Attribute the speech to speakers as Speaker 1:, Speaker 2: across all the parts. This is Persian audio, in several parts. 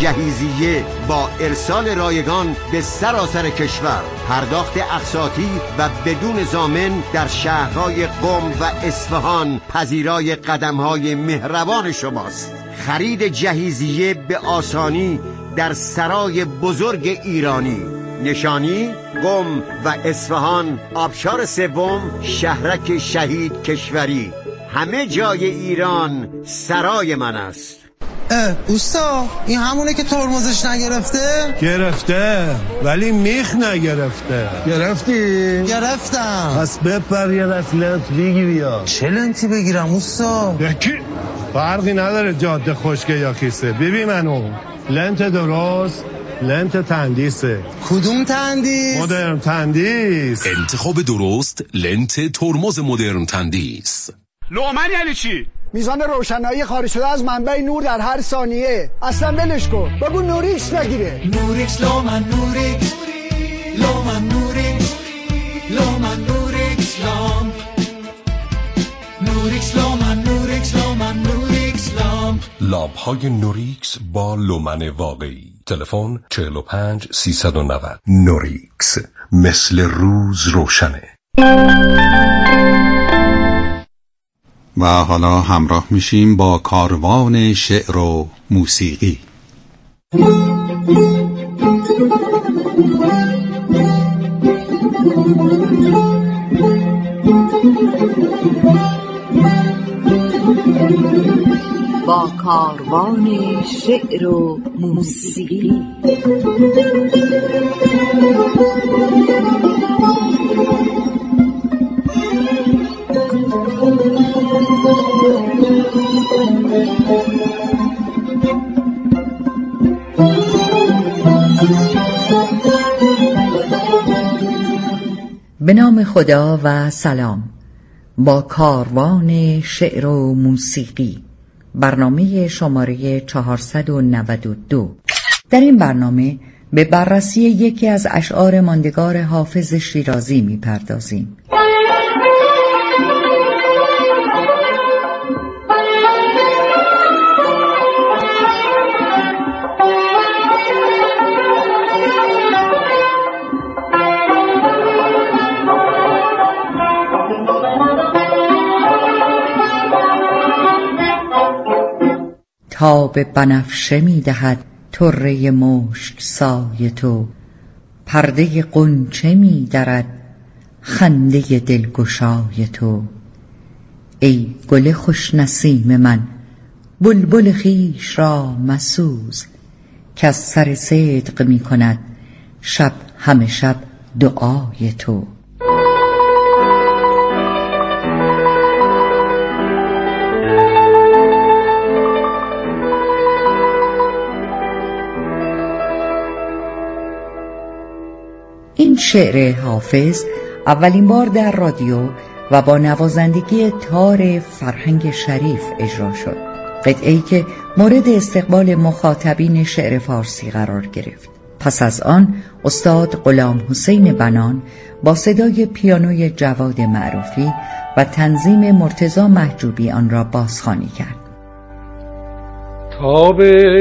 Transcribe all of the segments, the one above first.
Speaker 1: جهیزیه با ارسال رایگان به سراسر کشور، پرداخت اقساطی و بدون ضامن در شهرهای قم و اصفهان پذیرای قدم‌های مهربان شماست. خرید جهیزیه به آسانی در سرای بزرگ ایرانی، نشانی قم و اصفهان، آبشار سوم، شهرک شهید کشوری. همه جای ایران سرای من است.
Speaker 2: اوستا این همونه که ترمزش نگرفته؟
Speaker 3: گرفته ولی میخ نگرفته.
Speaker 2: گرفتی؟ گرفتم.
Speaker 3: پس بپر یه دست لنت بگیری. یا
Speaker 2: چه لنتی بگیرم اوستا؟
Speaker 3: یکی فرقی نداره جاده خشکه یا کیسه. ببین منو لنت درست، لنت تندیسه.
Speaker 2: کدوم تندیس؟
Speaker 3: مدرن تندیس.
Speaker 4: انتخاب درست لنت ترمز مدرن تندیس.
Speaker 5: لومن یعنی چی؟
Speaker 6: میزان روشنایی خارج شده از منبع نور در هر ثانیه. اصلا ولش کن، بگو نوریکس بگیره.
Speaker 7: نوریکس لومن نوریکس لومن نوریکس لومن نوریکس لام نوریکس لومن نوریکس لومن نوریکس لام.
Speaker 4: لامپ‌های نوریکس با لومن واقعی. تلفن 45 390. نوریکس، مثل روز روشنه.
Speaker 8: و حالا همراه میشیم با کاروان شعر و موسیقی.
Speaker 9: با کاروان شعر و موسیقی. به نام خدا و سلام. با کاروان شعر و موسیقی، برنامه شماره 492. در این برنامه به بررسی یکی از اشعار ماندگار حافظ شیرازی می‌پردازیم. تاب بنفشه می دهد طره مشک سای تو، پرده غنچه می درد خنده دلگشای تو. ای گل خوش نسیم من، بلبل خویش را مسوز، که از سر صدق می کند شب همه شب دعای تو. این شعر حافظ اولین بار در رادیو و با نوازندگی تار فرهنگ شریف اجرا شد. قطعه‌ای که مورد استقبال مخاطبین شعر فارسی قرار گرفت. پس از آن استاد غلام حسین بنان با صدای پیانوی جواد معروفی و تنظیم مرتضی محجوبی آن را بازخوانی کرد.
Speaker 10: تاب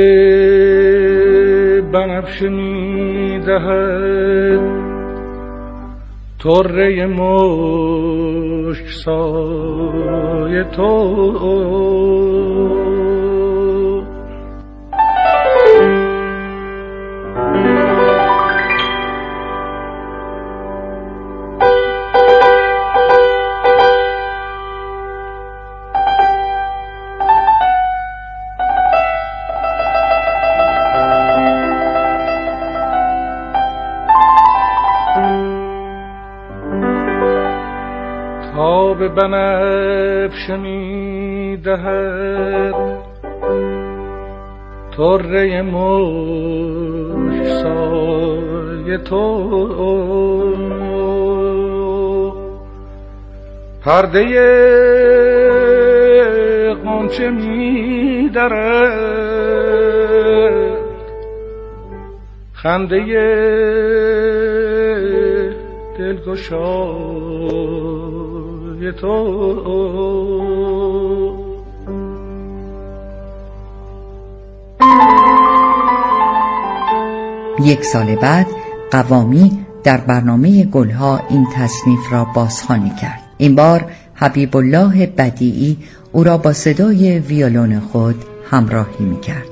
Speaker 10: بنفشه می دهد طره مشک سای تو، تاب بنفشه می دهد طره مشک سای تو، پرده غنچه می درد خنده دلگشای تو.
Speaker 9: 1 سال بعد قوامی در برنامه گلها این تصنیف را بازخوانی کرد. این بار حبیب الله بدیعی او را با صدای ویولون خود همراهی می‌کرد.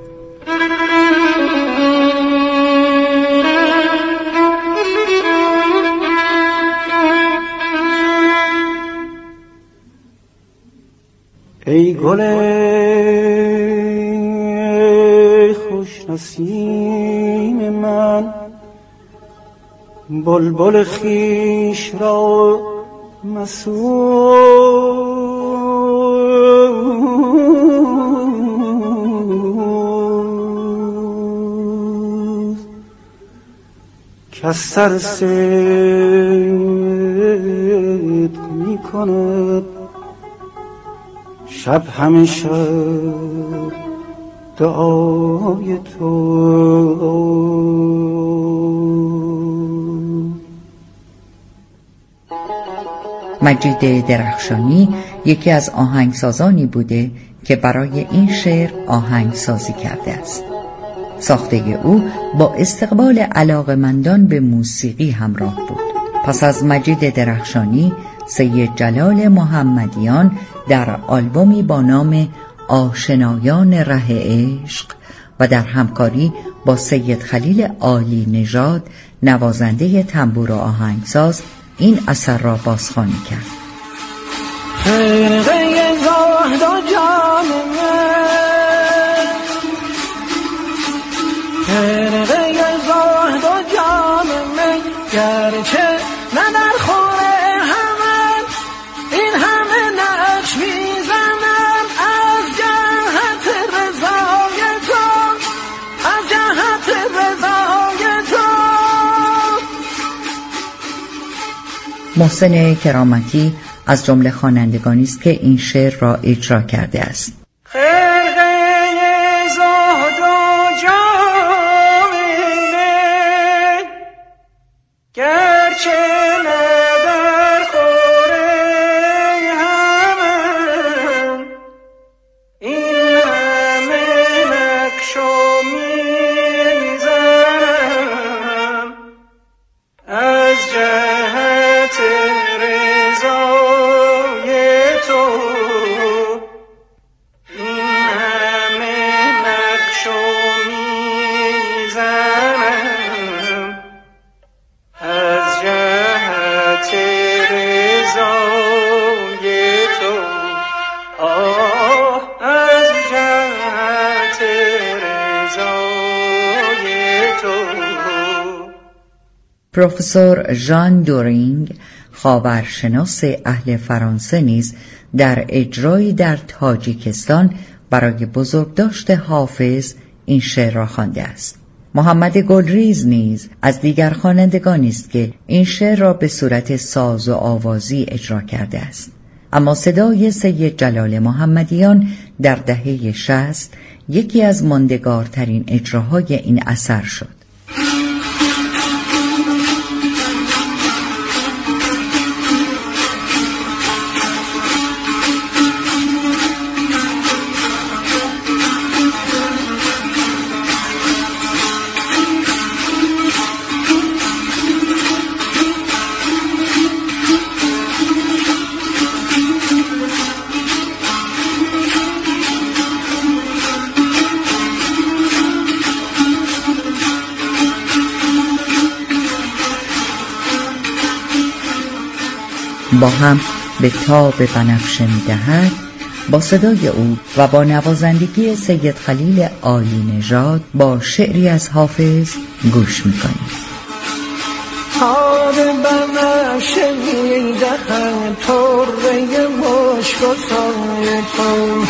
Speaker 5: ای گل خوش نسیم من، بلبل خویش را مسوز کس سر صدق می کند، شب همیشه دعای تو.
Speaker 9: مجید درخشانی یکی از آهنگسازانی بوده که برای این شعر آهنگسازی کرده است. ساخته او با استقبال علاقمندان به موسیقی همراه بود. پس از مجید درخشانی، سید جلال محمدیان در آلبومی با نام آشنایان ره عشق و در همکاری با سید خلیل عالی نژاد نوازنده تنبور و آهنگساز این اثر را بازخوانی کرد.
Speaker 5: خرقه زهد و جام من، خرقه زهد و جام من، گرچه من در خوره همه این همه نقش میزنم از جهت رضای تو، از جهت رضای تو.
Speaker 9: محسن کرامتی از جمله خوانندگانی است که این شعر را اجرا کرده است.
Speaker 5: خرقه زهد و جام من، گرچه نه در خوره همم این همه نقش و میزنم از جهت رضای تو، این همه نقش و میزنم از جهت رضای تو، آه از جهت رضای تو.
Speaker 9: پروفسور ژان دورینگ، خاورشناس اهل فرانسه نیز در اجرایی در تاجیکستان برای بزرگداشت حافظ این شعر را خوانده است. محمد گلریز نیز از دیگر خوانندگانی است که این شعر را به صورت ساز و آوازی اجرا کرده است. اما صدای سید جلال محمدیان در دهه 60 یکی از ماندگارترین اجراهای این اثر شد. با هم به تاب بنفشه می‌دهد با صدای او و با نوازندگی سید خلیل عالی نژاد با شعری از حافظ گوش می‌کنیم.
Speaker 5: تاب بنفشه می‌دهد طره مشک و سایه تو،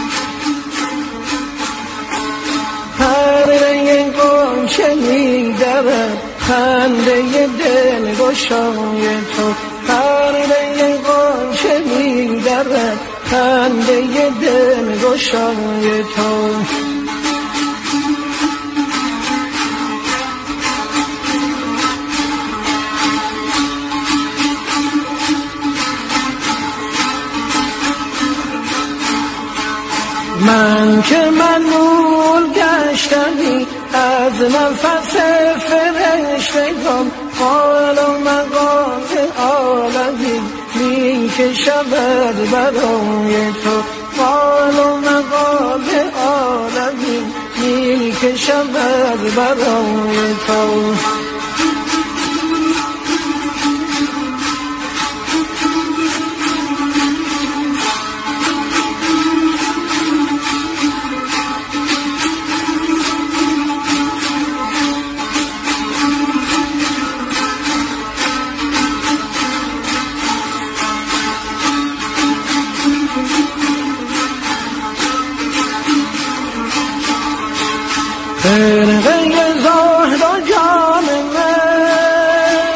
Speaker 5: پرده غنچه می‌درد خنده دل گشای تو، پرده غنچه می‌درد خنده دل گشای تو. من که منمول گشتمی از نفس فرشتگان حال و مقام عالمی می کشمد برای تو حال و مقام عالمی می کشمد برای تو خرقه زهد و جان من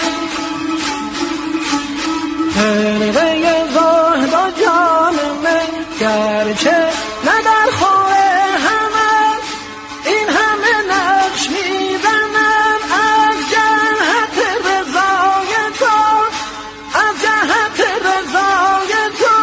Speaker 5: خرقه زهد و جان من گرچه نه در خواه همه این همه نقش میزنم از جهت رضای تو از جهت رضای تو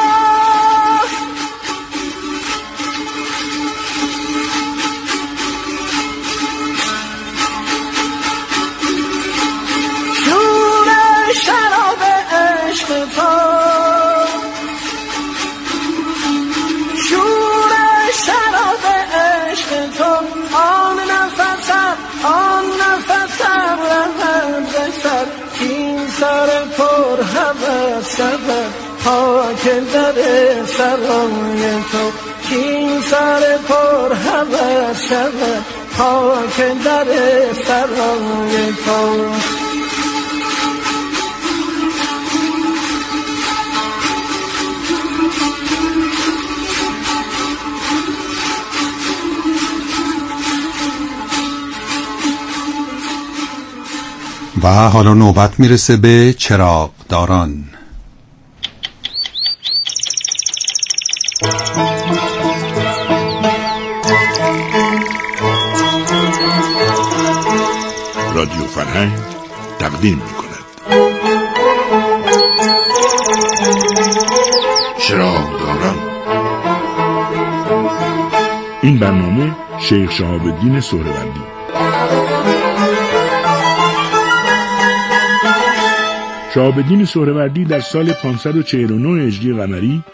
Speaker 5: شراب عشق تو شور شراب عشق تو آن نفسم رهد بسر این سر پر حوث شود خاک در سرای تو این سر پر حوث شود خاک در سرای تو
Speaker 8: و حالا نوبت میرسه به چراغداران.
Speaker 11: رادیو فرهنگ تقدیم میکند چراغداران. این برنامه شیخ شهاب الدین سهروردی. شهاب الدین سهروردی در سال 549 هجری قمری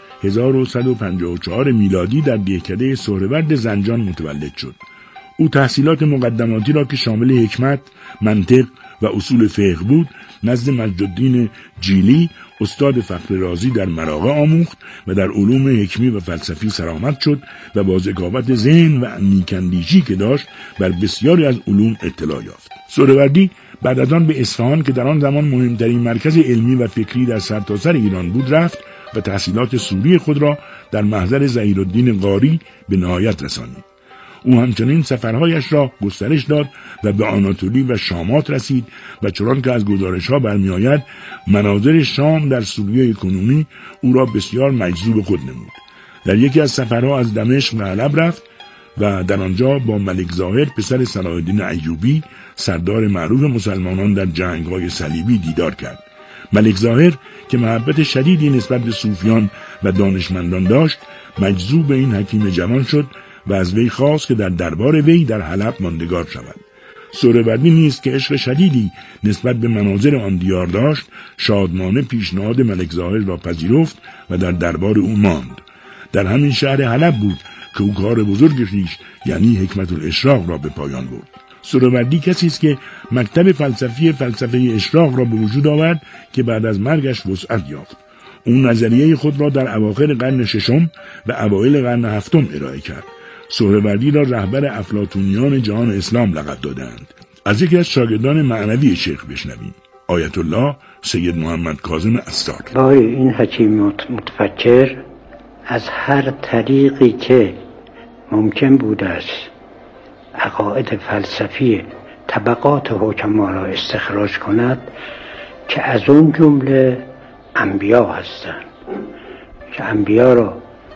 Speaker 11: 1154 میلادی در دهکده سهرورد زنجان متولد شد. او تحصیلات مقدماتی را که شامل حکمت، منطق و اصول فقه بود نزد مجدالدین جیلی استاد فخر رازی در مراغه آموخت و در علوم حکمی و فلسفی سرآمد شد و با ذکاوت ذهن و نیک‌اندیشی که داشت بر بسیاری از علوم اطلاع یافت. سهروردی بعد از آن به اصفهان که در آن زمان مهمترین مرکز علمی و فکری در سرتاسر ایران بود رفت و تحصیلات سوری خود را در محضر ظهیرالدین قاری به نهایت رسانید. او همچنین سفرهایش را گسترش داد و به آناتولی و شامات رسید و چنان که از گزارش‌ها برمی‌آید مناظر شام در سوریه کنونی او را بسیار مجذوب خود نمود. در یکی از سفرها از دمشق به حلب رفت و در آنجا با ملک ظاهر پسر صلاح الدین ایوبی سردار معروف مسلمانان در جنگ‌های صلیبی دیدار کرد. ملک ظاهر که محبت شدیدی نسبت به صوفیان و دانشمندان داشت مجذوب این حکیم جوان شد و از وی خواست که در دربار وی در حلب ماندگار شود. سهروردی نیز که عشق شدیدی نسبت به مناظر آن دیار داشت شادمانه پیشنهاد ملک ظاهر را پذیرفت و در دربار او ماند. در همین شهر حلب بود که او کار بزرگ خویش یعنی حکمت الاشراق را به پایان برد. سهروردی کسی است که مکتب فلسفه اشراق را به وجود آورد که بعد از مرگش وسعت یافت. او نظریه خود را در اواخر قرن ششم و اوایل قرن هفتم ارائه کرد. سهروردی را رهبر افلاطونیان جهان اسلام لقب دادند. از یکی از شاگردان معنوی شیخ بشنویم. آیت الله سید محمد کاظم عطار.
Speaker 12: وای این حکیم متفکر از هر طریقی که ممکن بود است عقاید فلسفی طبقات حکما را استخراج کند که از اون جمله انبیا هستند که انبیا را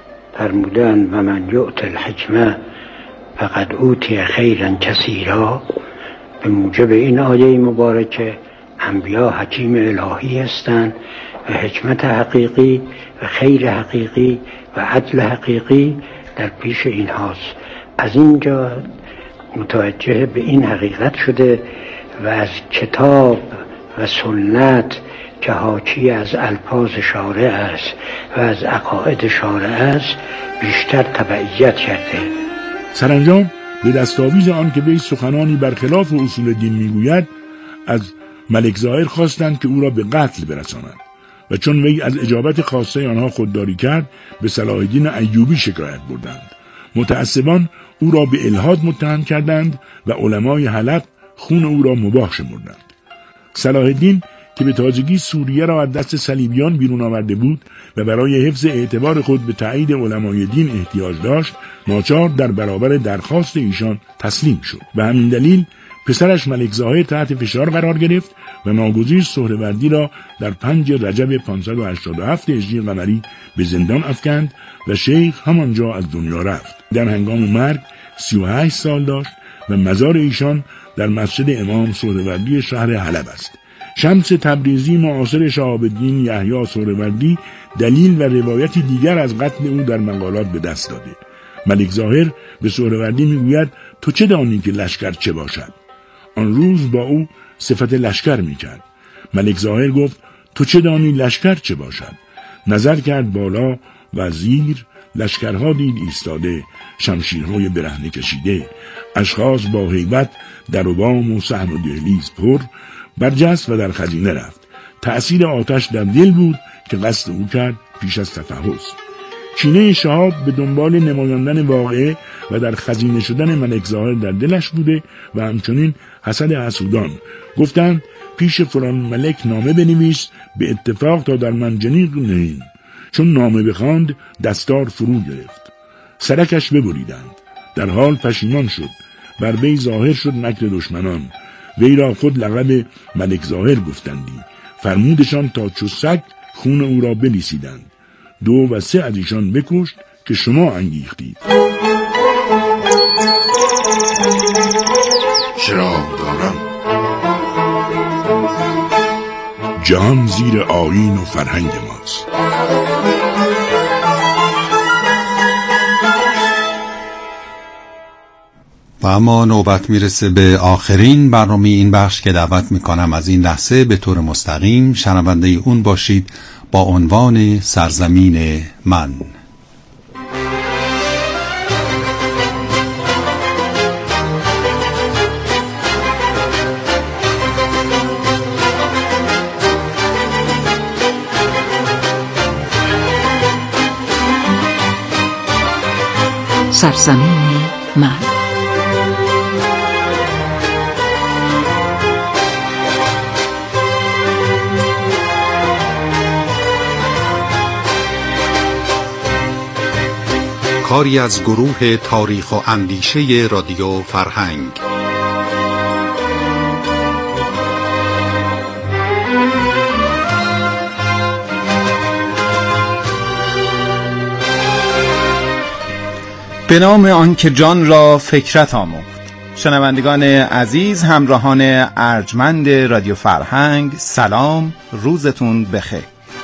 Speaker 12: فرمودن و من یؤت الحکمه فقد اوتی خیرا کثیرا. به موجب این آیه مبارکه انبیا حکیم الهی هستند و حکمت حقیقی و خیر حقیقی و عدل حقیقی در پیش اینهاست. از اینجا متوجه به این حقیقت شده و از کتاب و سنت که حاکی از الفاظ شارع است و از عقاید شارع است بیشتر تبعیت کرده.
Speaker 11: سرانجام به دستاویز آن که وی سخنانی برخلاف اصول دین میگوید از ملک ظاهر خواستند که او را به قتل برسانند و چون وی از اجابت خواسته آنها خودداری کرد به صلاح الدین ایوبی شکایت بردند. متعصبان او را به الحاد متهم کردند و علمای حلب خون او را مباح شمردند. صلاح الدین که به تازگی سوریه را از دست صلیبیان بیرون آورده بود و برای حفظ اعتبار خود به تایید علمای دین احتیاج داشت، ناچار در برابر درخواست ایشان تسلیم شد. به همین دلیل پسرش ملک ظاهر تحت فشار قرار گرفت و ناگزیر سهروردی را در 5 رجب 587 هجری قمری به زندان افکند و شیخ همانجا از دنیا رفت. در هنگام مرگ 38 سال داشت و مزار ایشان در مسجد امام سهروردی شهر حلب است. شمس تبریزی معاصر شهاب الدین یحیی سهروردی دلیل و روایتی دیگر از قتل او در مقالات به دست داده. ملک ظاهر به سهروردی میگوید تو چه دانی که لشکر چه باشد؟ آن روز با او صفت لشکر میکرد. ملک ظاهر گفت تو چه دانی لشکر چه باشد؟ نظر کرد بالا و زیر لشکرها دید ایستاده، شمشیرهای برهنه کشیده، اشخاص با هیبت در و بام و صحن و دهلیز پر، برجست و در خزینه رفت. تأثیر آتش در دل بود که قصد او کرد پیش از تفحص. کینه شهاب به دنبال نمایاندن واقعه و در خزینه شدن ملک ظاهر در دلش بوده و همچنین حسد حسودان. گفتند پیش فلان ملک نامه بنویس به اتفاق تا در منجنیق نهیم. چون نامه بخواند دستار فرو گرفت. سرکش ببریدند. در حال پشیمان شد. بر وی ظاهر شد مکر دشمنان. وی را خود لقب ملک ظاهر گفتندی. فرمودشان تا چو سگ خون او را بلیسیدند. 2 و 3 از ایشان بکشت که شما انگیختید.
Speaker 13: چراغ دارم.
Speaker 11: جهان زیر آیین و فرهنگ ماست.
Speaker 8: و اما نوبت میرسه به آخرین برنامه این بخش که دعوت میکنم از این لحظه به طور مستقیم شنونده اون باشید با عنوان سرزمین من.
Speaker 9: سرزمین من.
Speaker 8: کاری از گروه تاریخ و اندیشه رادیو فرهنگ.
Speaker 14: به نام آن که جان را فکرت آموخت. شنوندگان عزیز، همراهان ارجمند رادیو فرهنگ، سلام، روزتون بخیر.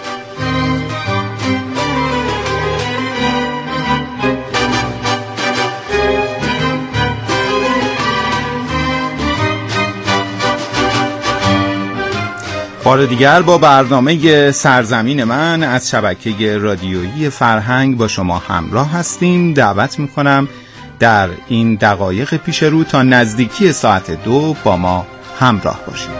Speaker 14: بار دیگر با برنامه سرزمین من از شبکه رادیویی فرهنگ با شما همراه هستیم. دعوت میکنم در این دقایق پیش رو تا نزدیکی ساعت 2 با ما همراه باشید.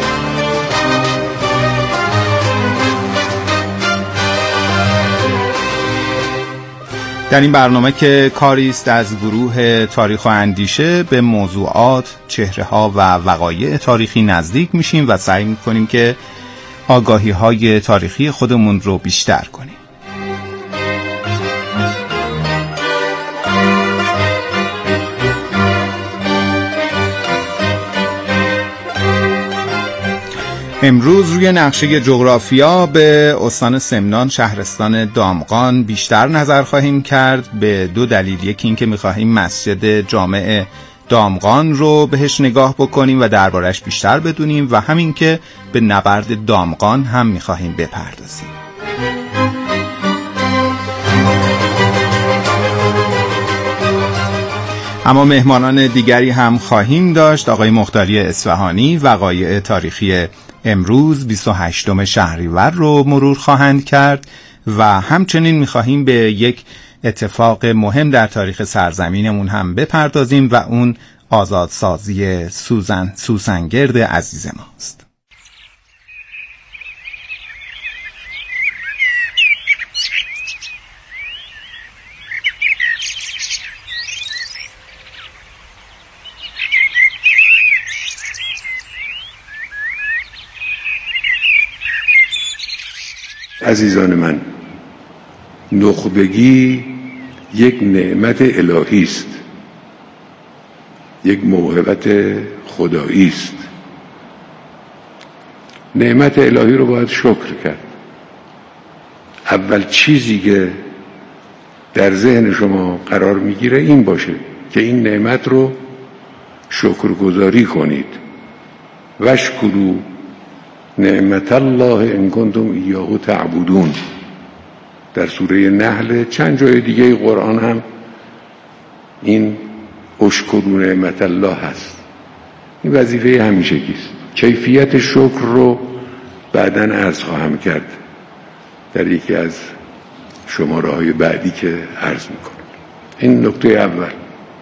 Speaker 14: در این برنامه که کاری است از گروه تاریخ و اندیشه به موضوعات، چهره‌ها و وقایع تاریخی نزدیک میشیم و سعی میکنیم که آگاهی‌های تاریخی خودمون رو بیشتر کنیم. امروز روی نقشه جغرافیا به استان سمنان شهرستان دامغان بیشتر نظر خواهیم کرد به 2 دلیل. یکی این که می‌خواهیم مسجد جامع دامغان رو بهش نگاه بکنیم و دربارش بیشتر بدونیم و همین که به نبرد دامغان هم می‌خواهیم بپردازیم. اما مهمانان دیگری هم خواهیم داشت. آقای مختاری اصفهانی وقایع تاریخی امروز 28 شهریور رو مرور خواهند کرد و همچنین می‌خواهیم به یک اتفاق مهم در تاریخ سرزمینمون هم بپردازیم و اون آزادسازی سوسنگرد عزیز ماست.
Speaker 13: عزیزان من، نخبگی یک نعمت الهی است، یک موهبت خدایی است. نعمت الهی رو باید شکر کرد. اول چیزی که در ذهن شما قرار میگیره این باشه که این نعمت رو شکرگزاری کنید. واشکروا نعمت الله ان کنتم ایاه تعبدون. در سوره نحل، چند جای دیگه قرآن هم این اشکروا نعمت الله هست. این وظیفه همیشگیست. کیفیت شکر رو بعداً عرض خواهم کرد در یکی از شماره‌های بعدی که عرض میکنم. این نکته اول.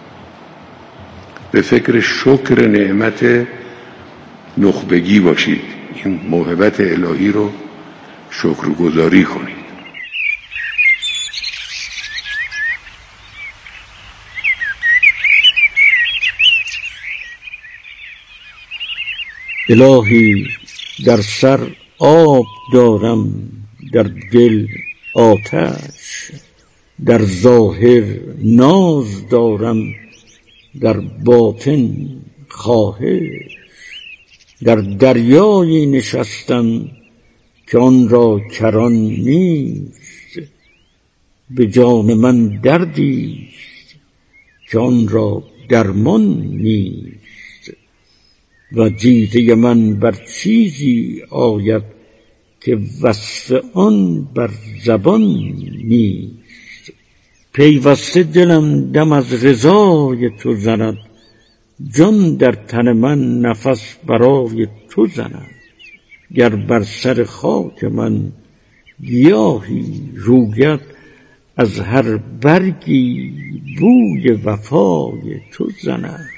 Speaker 13: به فکر شکر نعمت نخبگی باشید. این موهبت الهی رو شکرگزاری کنید.
Speaker 15: الهی در سر آب دارم، در دل آتش، در ظاهر ناز دارم، در باطن خواهش. در دریایی نشستم که آن را کران نیست، به جان من دردیست که آن را درمان نیست. و دیده من بر چیزی آید که وصف آن بر زبان نیست. پیوسته دلم دم از رضای تو زند، جان در تن من نفس برای تو زند. گر بر سر خاک من گیاهی روید، از هر برگی بوی وفای تو زند.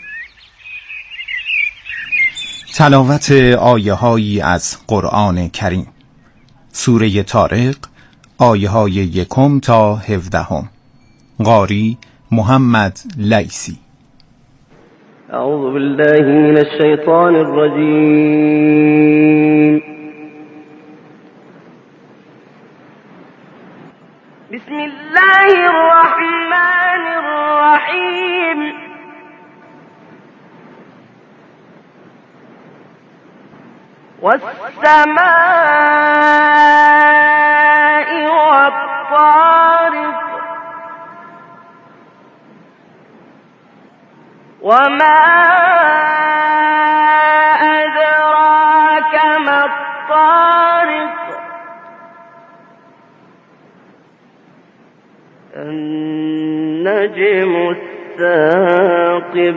Speaker 14: تلاوت آیه‌هایی از قرآن کریم. سوره طارق، آیه‌های 1 تا 17. قاری محمد لیثی.
Speaker 16: اعوذ بالله من الشیطان الرجیم. بسم الله الرحمن الرحیم. والسماء والطارق وما أدراك ما الطارق النجم الثاقب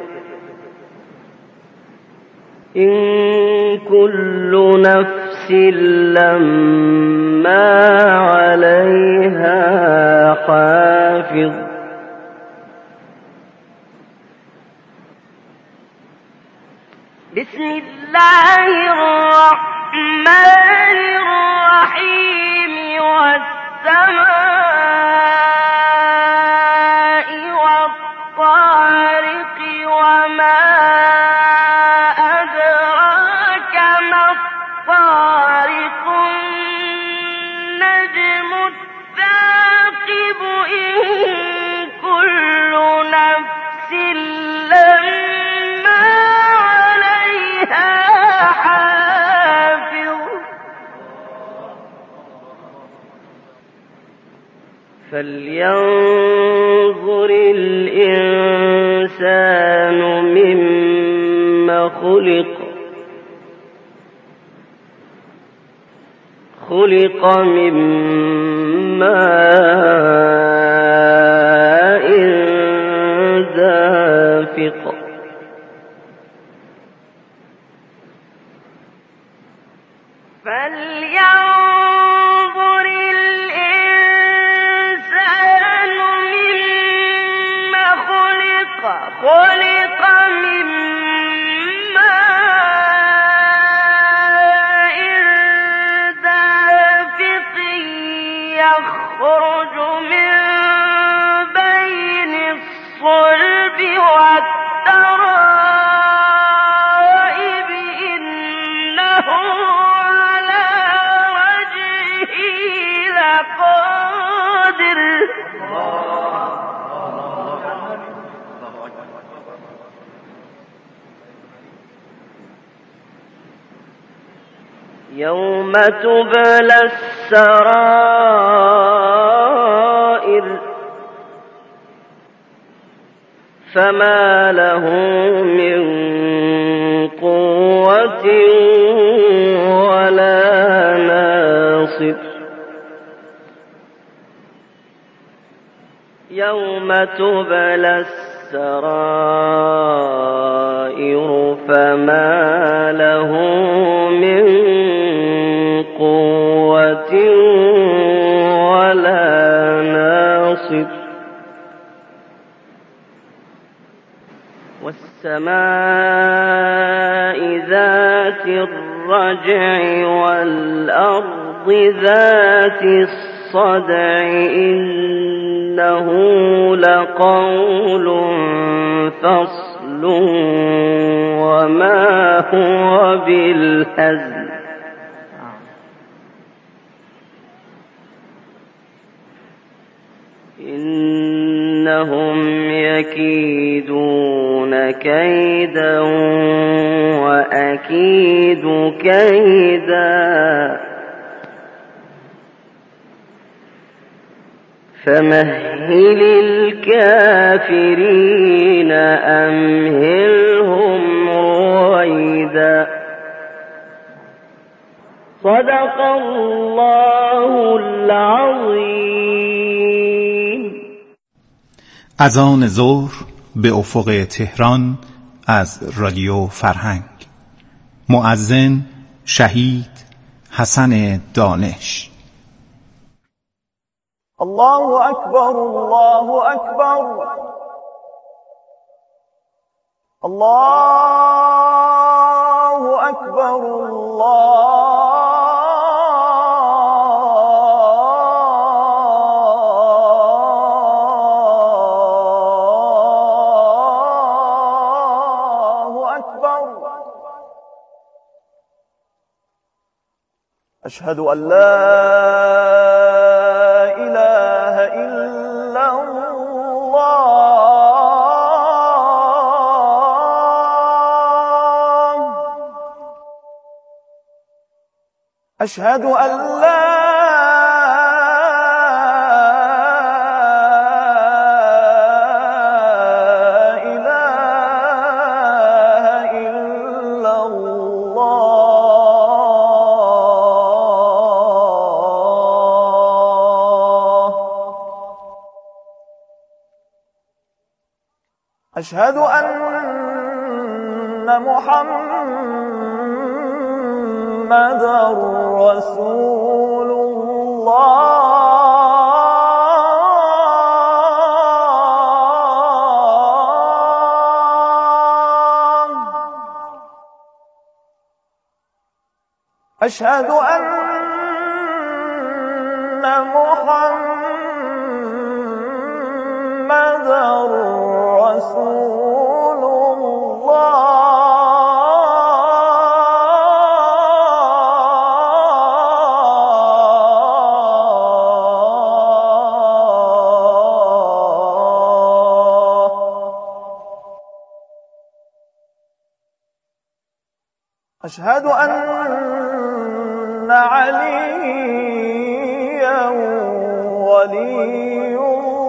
Speaker 16: إن كل نفس لما عليها حافظ بسم الله الرحمن الرحيم. والسماء والطارق وما أدراك ما الطارق النجم الثاقب إن كل نفس لما عليها حافظ فلينظر الإنسان مما خلق من ماء دافق فلينظر الإنسان مما خلق من ماء دافق يخرج من بين الصلب والترائب إنه على رجعه لقادر. يوم تبلى السرائر فما له من قوة ولا ناصر. يوم تبلى السرائر فما له من قوة ولا ناصر. والسماء ذات الرجع والأرض ذات الصدع إنه لقول فصل وما هو بالهزل. إنهم يكيدون كيدا وأكيد كيدا فمهل الكافرين أمهلهم رويدا. صدق الله العظيم.
Speaker 14: از آن ظهر به افق تهران از رادیو فرهنگ. مؤذن شهید حسن دانش.
Speaker 5: الله أكبر الله أكبر الله أكبر الله أكبر. أشهد أن لا إله إلا الله. أشهد أن لا إله إلا الله. أشهد أن محمدًا رسول الله. أشهد أن محمدًا رسول الله. أشهد أن عليا ولي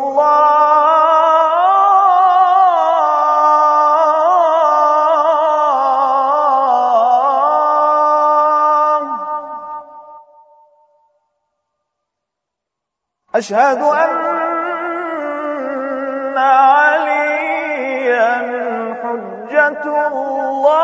Speaker 5: الله. أشهد أن عليا حجة الله.